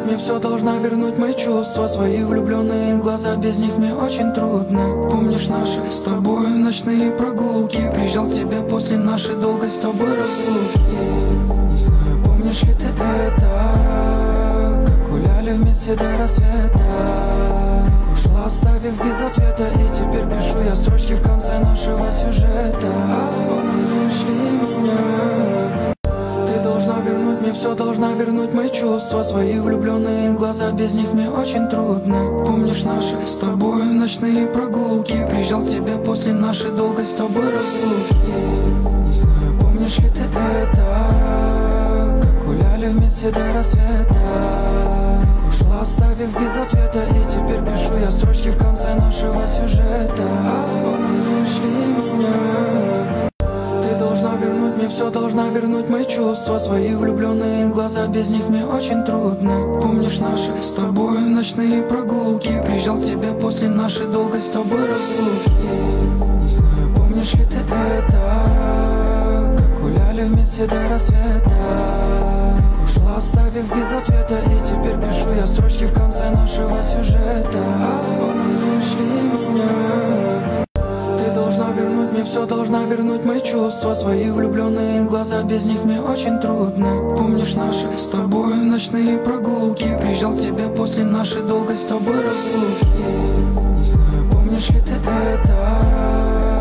мне все, должна вернуть мои чувства, свои влюбленные глаза, без них мне очень трудно. Помнишь наши с тобой ночные прогулки? Приезжал к тебе после нашей долгой с тобой разлуки. Не знаю, помнишь ли ты это, как гуляли вместе до рассвета. Ушла, оставив без ответа, и теперь пишу я строчки в конце нашего сюжета. Помнишь ли меня? Ты должна вернуть мне все, должна вернуть мои чувства, свои влюбленные глаза, без них мне очень трудно. Помнишь наши с тобой ночные прогулки? Приезжал к тебе после нашей долгой с тобой разлуки. Не знаю, помнишь ли ты это, как гуляли вместе до рассвета. Ушла, оставив без ответа, и теперь пишу я строчки в конце нашего сюжета. Помнишь ли меня? Ты должна вернуть мне все, должна вернуть мои чувства, свои влюбленные глаза, без них мне очень трудно. Помнишь наши с тобой ночные прогулки? Приезжал к тебе после нашей долгой с тобой разлуки. Не знаю, помнишь ли ты это, как гуляли вместе до рассвета. Ушла, оставив без ответа, и теперь пишу я строчки в конце нашего сюжета. Помнишь ли меня? Ты должна вернуть мне все, должна вернуть мои чувства, свои влюбленные глаза, без них мне очень трудно. Помнишь наши с тобой ночные прогулки? Приезжал к тебе после нашей долгой с тобой разлуки. Не знаю, помнишь ли ты это,